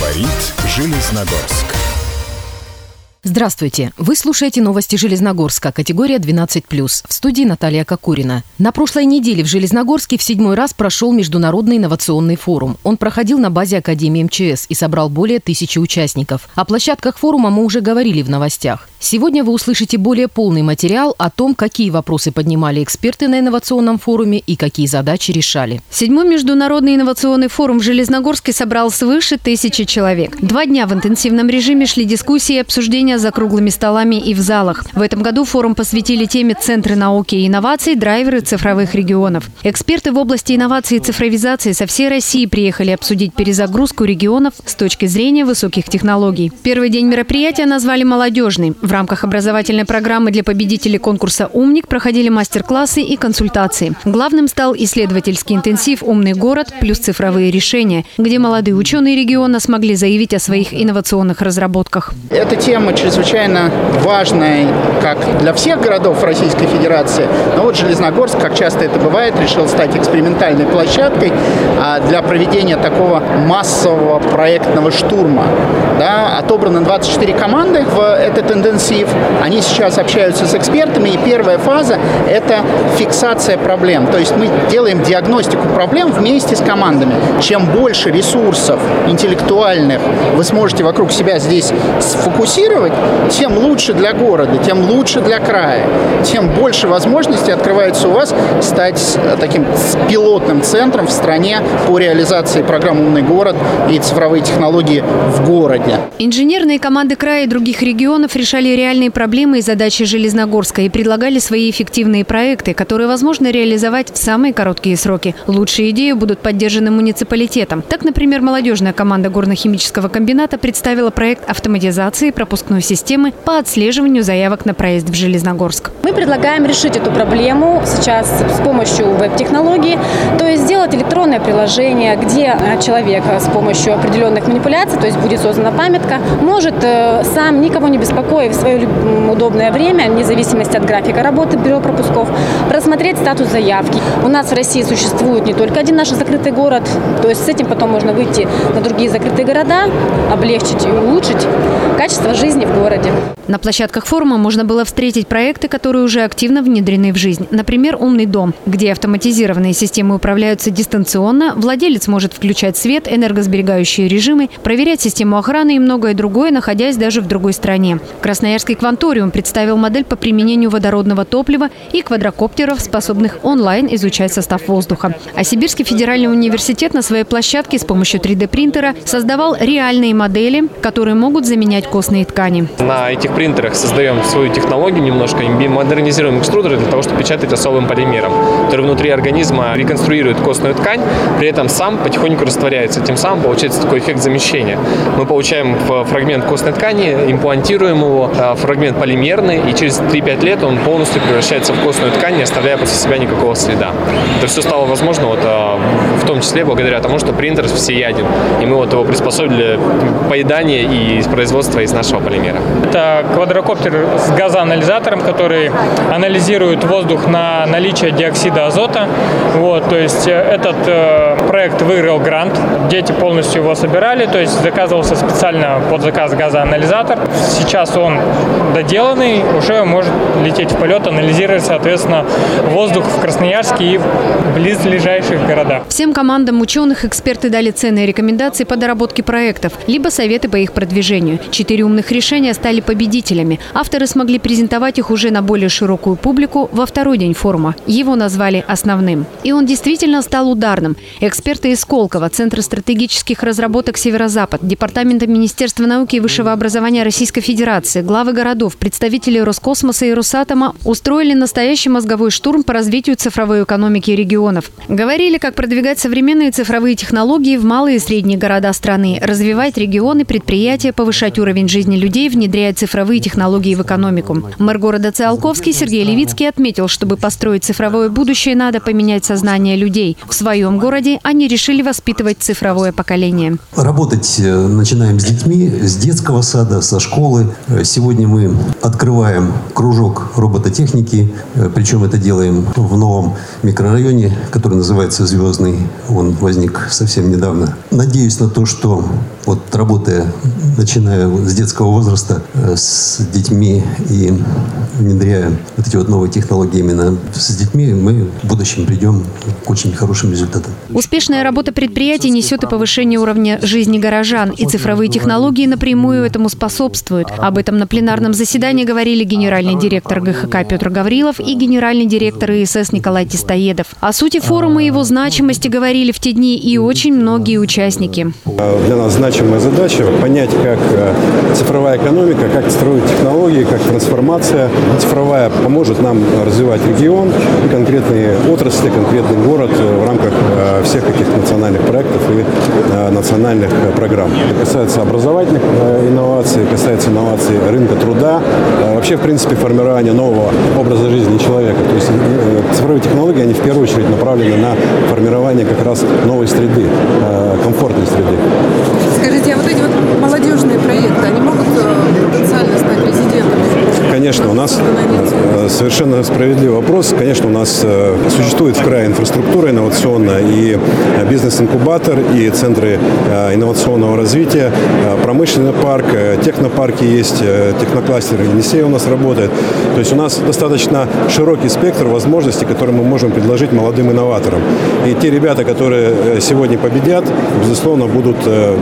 Говорит Железногорск. Здравствуйте! Вы слушаете новости Железногорска, категория 12+. В студии Наталья Кокурина. На прошлой неделе в Железногорске в 7-й раз прошел Международный инновационный форум. Он проходил на базе Академии МЧС и собрал более 1000 участников. О площадках форума мы уже говорили в новостях. Сегодня вы услышите более полный материал о том, какие вопросы поднимали эксперты на инновационном форуме и какие задачи решали. 7-й Международный инновационный форум в Железногорске собрал свыше 1000 человек. 2 дня в интенсивном режиме шли дискуссии и обсуждения за круглыми столами и в залах. В этом году форум посвятили теме «Центры науки и инноваций. Драйверы цифровых регионов». Эксперты в области инноваций и цифровизации со всей России приехали обсудить перезагрузку регионов с точки зрения высоких технологий. Первый день мероприятия назвали «Молодежный». В рамках образовательной программы для победителей конкурса «Умник» проходили мастер-классы и консультации. Главным стал исследовательский интенсив «Умный город плюс цифровые решения», где молодые ученые региона смогли заявить о своих инновационных разработках. Эта тема чрезвычайно важная как для всех городов Российской Федерации, но вот Железногорск, как часто это бывает, решил стать экспериментальной площадкой для проведения такого массового проектного штурма. Да, отобрано 24 команды в этот интенсив. Они сейчас общаются с экспертами, и первая фаза – это фиксация проблем. То есть мы делаем диагностику проблем вместе с командами. Чем больше ресурсов интеллектуальных вы сможете вокруг себя здесь сфокусировать, тем лучше для города, тем лучше для края, тем больше возможностей открывается у вас стать таким пилотным центром в стране по реализации программы «Умный город» и цифровые технологии в городе. Инженерные команды края и других регионов решали реальные проблемы и задачи Железногорска и предлагали свои эффективные проекты, которые возможно реализовать в самые короткие сроки. Лучшие идеи будут поддержаны муниципалитетом. Так, например, молодежная команда горно-химического комбината представила проект автоматизации пропускной системы по отслеживанию заявок на проезд в Железногорск. Мы предлагаем решить эту проблему сейчас с помощью веб-технологий, то есть сделать электронное приложение, где человек с помощью определенных манипуляций, то есть будет создана памятка, может сам, никого не беспокоя, в свое удобное время, вне зависимости от графика работы бюро пропусков, просмотреть статус заявки. У нас в России существует не только один наш закрытый город, то есть с этим потом можно выйти на другие закрытые города, облегчить и улучшить качество жизни в городе. На площадках форума можно было встретить проекты, которые уже активно внедрены в жизнь. Например, «Умный дом», где автоматизированные системы управляются дистанционно, владелец может включать свет, энергосберегающие режимы, проверять систему охраны и многое другое, находясь даже в другой стране. Красноярский «Кванториум» представил модель по применению водородного топлива и квадрокоптеров, способных онлайн изучать состав воздуха. А Сибирский федеральный университет на своей площадке с помощью 3D-принтера создавал реальные модели, которые могут заменять костные ткани. На этих принтерах создаем свою технологию немножко, модернизируем экструдеры для того, чтобы печатать особым полимером, который внутри организма реконструирует костную ткань, при этом сам потихоньку растворяется. Тем самым получается такой эффект замещения. Мы получаем фрагмент костной ткани, имплантируем его, фрагмент полимерный, и через 3-5 лет он полностью превращается в костную ткань, не оставляя после себя никакого следа. Это все стало возможно в том числе благодаря тому, что принтер всеяден, и мы его приспособили для поедания и производства из нашего полимера. Это квадрокоптер с газоанализатором, который анализирует воздух на наличие диоксида азота. То есть этот проект выиграл грант. Дети полностью его собирали, то есть заказывался специально под заказ газоанализатор. Сейчас он доделанный, уже может лететь в полет, анализировать, соответственно, воздух в Красноярске и близлежащих городах. Всем командам ученых эксперты дали ценные рекомендации по доработке проектов, либо советы по их продвижению. 4 умных решения стали победителями. Авторы смогли презентовать их уже на более широкую публику во второй день форума. Его назвали основным. И он действительно стал ударным. Эксперты из Сколково, Центра стратегических разработок «Северо-Запад», Департамента Министерства науки и высшего образования Российской Федерации, главы городов, представители Роскосмоса и Росатома устроили настоящий мозговой штурм по развитию цифровой экономики регионов. Говорили, как продвигать современные цифровые технологии в малые и средние города страны, развивать регионы, предприятия, повышать уровень жизни людей людей внедряет цифровые технологии в экономику. Мэр города Циолковский Сергей Левицкий отметил, чтобы построить цифровое будущее, надо поменять сознание людей. В своем городе они решили воспитывать цифровое поколение. Работать начинаем с детьми, с детского сада, со школы. Сегодня мы открываем кружок робототехники, причем это делаем в новом микрорайоне, который называется «Звездный». Он возник совсем недавно. Надеюсь на то, что вот работая, начиная с детского возраста, с детьми и внедряя вот эти вот новые технологии именно с детьми, мы в будущем придем к очень хорошим результатам. Успешная работа предприятий несет и повышение уровня жизни горожан, и цифровые технологии напрямую этому способствуют. Об этом на пленарном заседании говорили генеральный директор ГХК Петр Гаврилов и генеральный директор ИСС Николай Тистоедов. О сути форума и его значимости говорили в те дни и очень многие участники. Для нас значимая задача понять, как цифровая экономика, как строить технологии, как трансформация цифровая поможет нам развивать регион, конкретные отрасли, конкретный город в рамках всех этих национальных проектов и национальных программ. Это касается образовательных инноваций, касается инноваций рынка труда, вообще, в принципе, формирования нового образа жизни человека. То есть цифровые технологии, они в первую очередь направлены на формирование как раз новой среды, комфортной среды. Скажите, а вот эти вот молодежные проекты, они могут потенциально стать резидентами? Конечно, у нас совершенно справедливый вопрос. Конечно, у нас существует в крае инфраструктура инновационная, и бизнес-инкубатор, и центры инновационного развития, промышленный парк, технопарки есть, технокластер Енисей у нас работает. То есть у нас достаточно широкий спектр возможностей, которые мы можем предложить молодым инноваторам. И те ребята, которые сегодня победят, безусловно, будут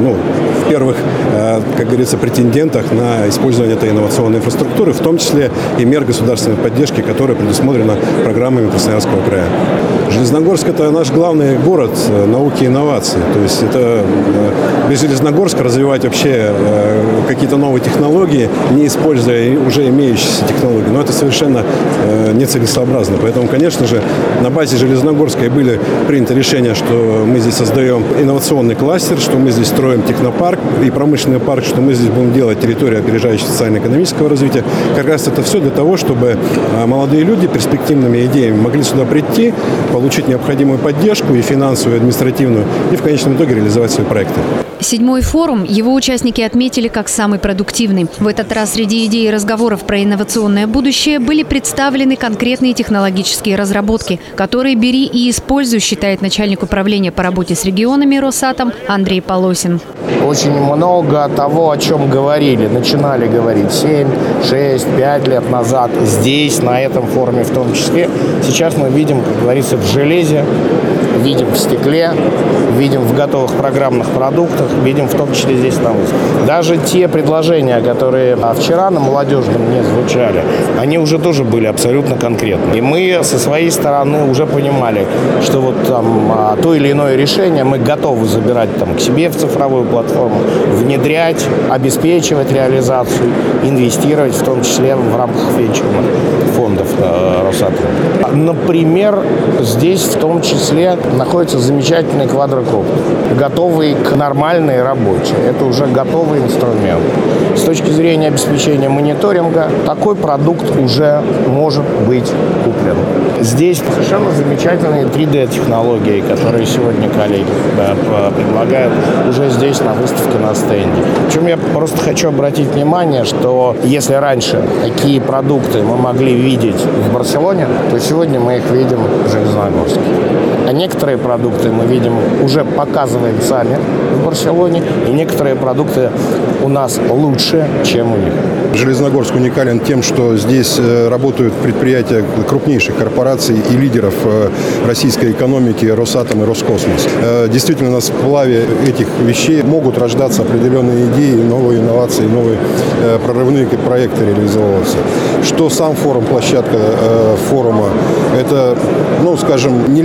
в первых, как говорится, претендентах на использование этой инновационной инфраструктуры, в том числе и мер государственной поддержки, которая предусмотрена программами Красноярского края. Железногорск – это наш главный город науки и инноваций. То есть это без Железногорска развивать вообще какие-то новые технологии, не используя уже имеющиеся технологии, но это совершенно нецелесообразно. Поэтому, конечно же, на базе Железногорска и были приняты решения, что мы здесь создаем инновационный кластер, что мы здесь строим технопарк и промышленный парк, что мы здесь будем делать территорию опережающего социально-экономического развития. Как раз это все для того, чтобы молодые люди перспективными идеями могли сюда прийти, получить необходимую поддержку и финансовую, и административную, и в конечном итоге реализовать свои проекты. Седьмой форум его участники отметили как самый продуктивный. В этот раз среди идей и разговоров про инновационное будущее были представлены конкретные технологические разработки, которые «бери и используй», считает начальник управления по работе с регионами Росатом Андрей Полосин. Очень много того, о чем начинали говорить 7, 6, 5 лет назад, здесь, на этом форуме в том числе. Сейчас мы видим, как говорится, в железе, видим в стекле, видим в готовых программных продуктах, видим в том числе здесь на выставке. Даже те предложения, которые вчера на молодежном не звучали, они уже тоже были абсолютно конкретны. И мы со своей стороны уже понимали, что вот там то или иное решение мы готовы забирать там к себе в цифровую платформу, внедрять, обеспечивать реализацию, инвестировать, в том числе в рамках венчурных фондов Росатома. Например, здесь в том числе находится замечательный квадрокоптер, готовый к нормальной работе. Это уже готовый инструмент. С точки зрения обеспечения мониторинга, такой продукт уже может быть куплен. Здесь совершенно замечательные 3D-технологии, которые сегодня коллеги предлагают уже здесь на выставке на стенде. Причем я просто хочу обратить внимание, что если раньше такие продукты мы могли видеть в Барселоне, то сегодня мы их видим в Железногорске. А некоторые продукты мы видим, уже показываем сами в Барселоне, и некоторые продукты у нас лучше, чем у них. Железногорск уникален тем, что здесь работают предприятия крупнейших корпораций и лидеров российской экономики Росатом и Роскосмос. Действительно, на сплаве этих вещей могут рождаться определенные идеи, новые инновации, новые прорывные проекты реализовываться. Что сам форум, площадка форума, это, скажем, нельзя ожидать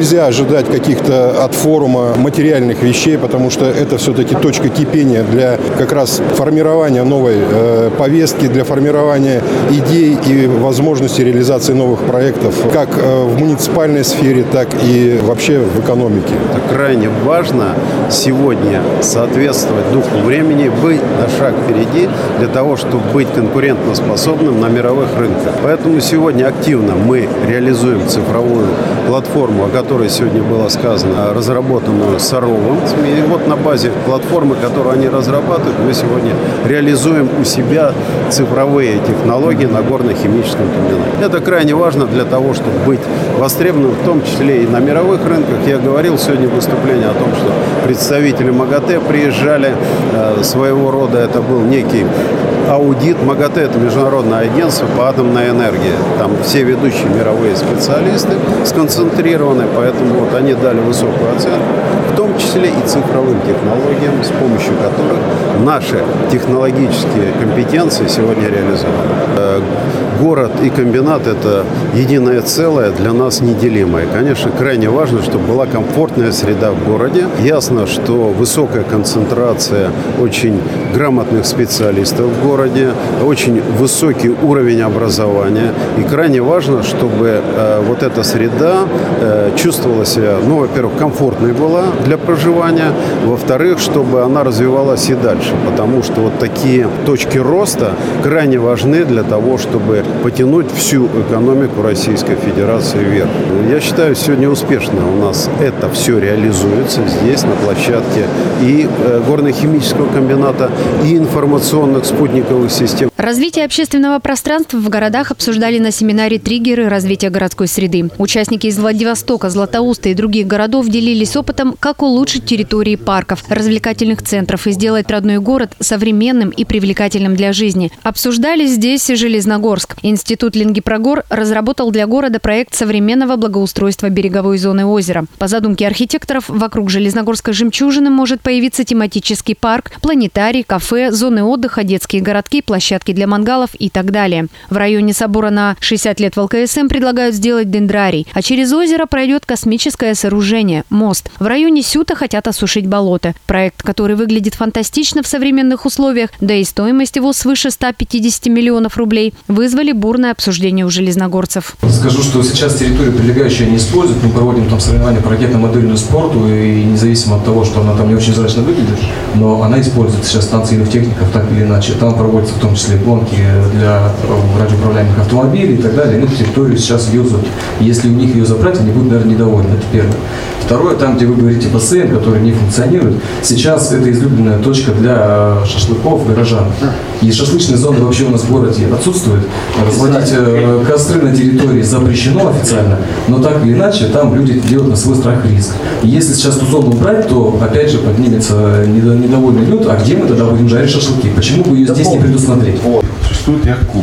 ожидать каких-то от форума материальных вещей, потому что это все-таки точка кипения для как раз формирования новой повестки, для формирования идей и возможности реализации новых проектов, как в муниципальной сфере, так и вообще в экономике. Это крайне важно сегодня соответствовать духу времени, быть на шаг впереди для того, чтобы быть конкурентоспособным на мировых рынках. Поэтому сегодня активно мы реализуем цифровую платформу, о которой сегодня было сказано, разработанную Саровым. И вот на базе платформы, которую они разрабатывают, мы сегодня реализуем у себя цифровые технологии на горно-химическом комбинате. Это крайне важно для того, чтобы быть востребованным, в том числе и на мировых рынках. Я говорил сегодня в выступлении о том, что представители МАГАТЭ приезжали, своего рода это был некий аудит. МАГАТЭ – это международное агентство по атомной энергии. Там все ведущие мировые специалисты сконцентрированы, поэтому вот они дали высокую оценку, в том числе и цифровым технологиям, с помощью которых наши технологические компетенции сегодня реализованы. Город и комбинат – это единое целое, для нас неделимое. Конечно, крайне важно, чтобы была комфортная среда в городе. Ясно, что высокая концентрация очень грамотных специалистов в городе, очень высокий уровень образования. И крайне важно, чтобы вот эта среда чувствовала себя, ну, во-первых, комфортной была для проживания, во-вторых, чтобы она развивалась и дальше. Потому что вот такие точки роста крайне важны для того, чтобы потянуть всю экономику Российской Федерации вверх. Я считаю, сегодня успешно у нас это все реализуется здесь, на площадке и горно-химического комбината, и информационных спутниковых систем. Развитие общественного пространства в городах обсуждали на семинаре «Триггеры развития городской среды». Участники из Владивостока, Златоуста и других городов делились опытом, как улучшить территории парков, развлекательных центров и сделать родной город современным и привлекательным для жизни. Обсуждали здесь и Железногорск. Институт Ленгипрогор разработал для города проект современного благоустройства береговой зоны озера. По задумке архитекторов, вокруг Железногорской жемчужины может появиться тематический парк, планетарий, кафе, зоны отдыха, детские городки, площадки для мангалов и так далее. В районе собора на 60 лет в ЛКСМ предлагают сделать дендрарий, а через озеро пройдет космическое сооружение – мост. В районе Сюта хотят осушить болото. Проект, который выглядит фантастично в современных условиях, да и стоимость его свыше 150 миллионов рублей, вызвали бурное обсуждение у железногорцев. Скажу, что сейчас территорию прилегающую не используют. Мы проводим там соревнования по ракетно-модельному спорту, и независимо от того, что она там не очень зрачно выглядит, но она используется сейчас станциями техников так или иначе. Там проводятся в том числе гонки для радиоуправляемых автомобилей и так далее. Они эту территорию сейчас юзают. Если у них ее забрать, они будут, наверное, недовольны. Это первое. Второе, там, где вы говорите бассейн, который не функционирует, сейчас это излюбленная точка для шашлыков, горожан. И шашлычные зоны вообще у нас в городе отсутствуют. Разводить костры на территории запрещено официально, но так или иначе там люди делают на свой страх и риск. И если сейчас ту зону убрать, то опять же поднимется недовольный люд, а где мы тогда будем жарить шашлыки? Почему бы ее здесь не предусмотреть? Существует яхт-клуб.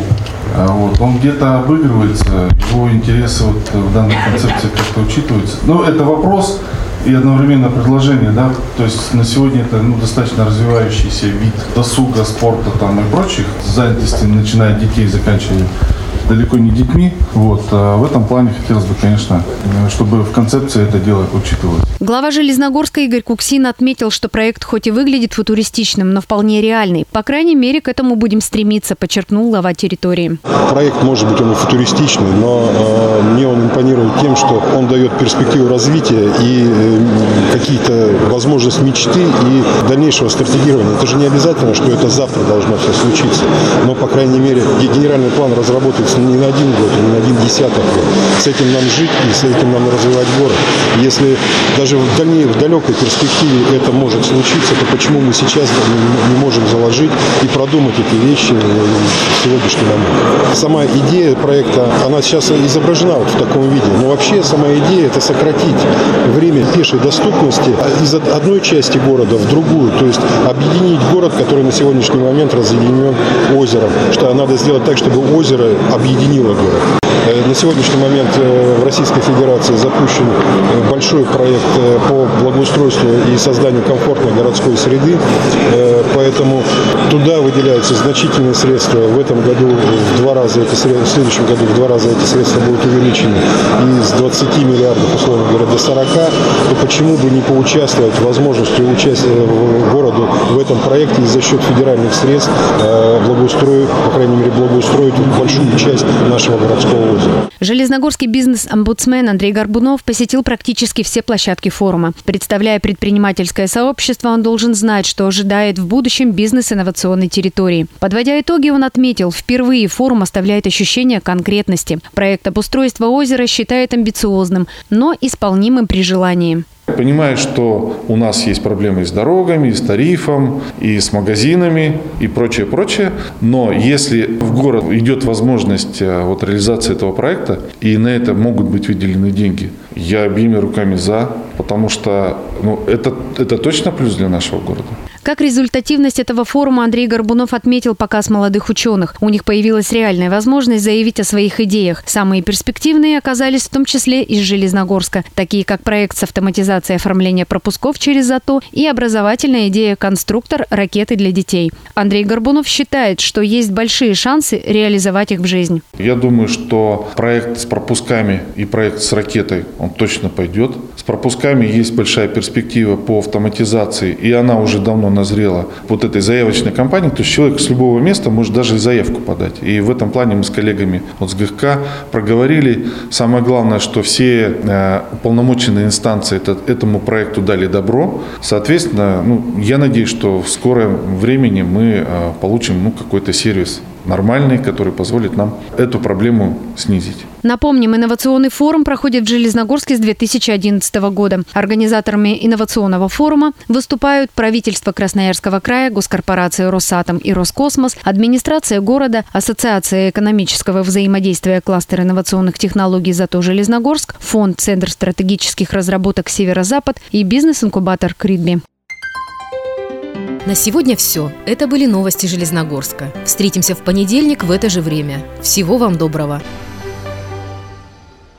Он где-то обыгрывается, его интересы в данной концепции как-то учитываются. Но это вопрос и одновременно предложение, да, то есть на сегодня это достаточно развивающийся вид досуга, спорта там и прочих занятостей, начиная от детей, заканчивая далеко не детьми. В этом плане хотелось бы, конечно, чтобы в концепции это дело учитывалось. Глава Железногорска Игорь Куксин отметил, что проект хоть и выглядит футуристичным, но вполне реальный. По крайней мере, к этому будем стремиться, подчеркнул глава территории. Проект, может быть, он и футуристичный, но мне он импонирует тем, что он дает перспективу развития и какие-то возможности мечты и дальнейшего стратегирования. Это же не обязательно, что это завтра должно все случиться. Но, по крайней мере, генеральный план разработается не на один год, не на один десяток лет. С этим нам жить и с этим нам развивать город. Если даже в далекой перспективе это может случиться, то почему мы сейчас не можем заложить и продумать эти вещи в сегодняшний момент? Сама идея проекта, она сейчас изображена в таком виде. Но вообще сама идея – это сократить время пешей доступности из одной части города в другую. То есть объединить город, который на сегодняшний момент разъединен озером. Что надо сделать так, чтобы озеро объединило город. На сегодняшний момент в Российской Федерации запущен большой проект по благоустройству и созданию комфортной городской среды. Поэтому туда выделяются значительные средства. В этом году в 2 раза, в следующем году в 2 раза эти средства будут увеличены. И с 20 миллиардов, условно говоря, до 40. То почему бы не поучаствовать, возможностью участия городу в этом проекте и за счет федеральных средств благоустроить, по крайней мере, благоустроить большую часть нашего городского озера. Железногорский бизнес-омбудсмен Андрей Горбунов посетил практически все площадки форума. Представляя предпринимательское сообщество, он должен знать, что ожидает в будущем бизнес-инновационной территории. Подводя итоги, он отметил, впервые форум оставляет ощущение конкретности. Проект обустройства озера считает амбициозным, но исполнимым при желании. Понимаю, что у нас есть проблемы и с дорогами, и с тарифом, и с магазинами, и прочее. Но если в город идет возможность реализации этого проекта, и на это могут быть выделены деньги, я обеими руками за, потому что это точно плюс для нашего города. Как результативность этого форума Андрей Горбунов отметил показ молодых ученых. У них появилась реальная возможность заявить о своих идеях. Самые перспективные оказались в том числе из Железногорска, такие как проект с автоматизацией оформления пропусков через ЗАТО и образовательная идея «Конструктор ракеты для детей». Андрей Горбунов считает, что есть большие шансы реализовать их в жизнь. Я думаю, что проект с пропусками и проект с ракетой, он точно пойдет. С пропусками есть большая перспектива по автоматизации, и она уже давно назрела этой заявочной кампании. То есть человек с любого места может даже заявку подать. И в этом плане мы с коллегами с ГХК проговорили. Самое главное, что все уполномоченные инстанции этому проекту дали добро. Соответственно, я надеюсь, что в скором времени мы получим какой-то сервис нормальный, который позволит нам эту проблему снизить. Напомним, инновационный форум проходит в Железногорске с 2011 года. Организаторами инновационного форума выступают правительство Красноярского края, госкорпорации «Росатом» и «Роскосмос», администрация города, Ассоциация экономического взаимодействия кластер инновационных технологий «ЗАТО Железногорск», фонд «Центр стратегических разработок Северо-Запад» и бизнес-инкубатор «Кридби». На сегодня все. Это были новости Железногорска. Встретимся в понедельник в это же время. Всего вам доброго.